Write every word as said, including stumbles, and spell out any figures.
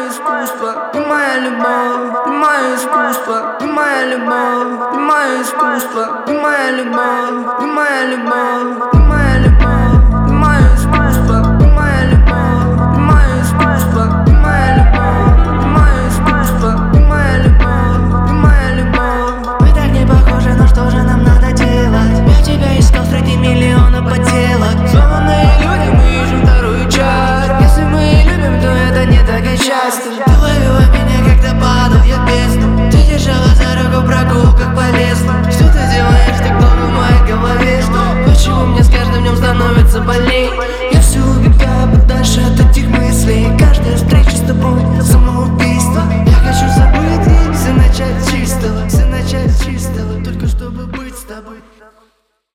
мое искусство, ты моя любовь, ты мое искусство, ты моя любовь, ты мое искусство, ты моя любовь, ты моя любовь, ты моя любовь, ты мое искусство, ты моя любовь, ты мое искусство, ты моя любовь, ты мое искусство, ты моя любовь, ты моя любовь. Мы так не похожи, но что же нам надо делать? Я тебя искал среди миллиона подделок. Сломанные люди, мы ищем вторую часть. Если мы и любим, то это не так и часто. Ты ловила меня, когда падал я в бездну. Ты держала за руку в прогулках по лесу. Что ты делаешь так долго в моей голове? Что? Почему мне с каждым днем становится больней? Я все убегаю подальше от этих мыслей. Каждая встреча с тобой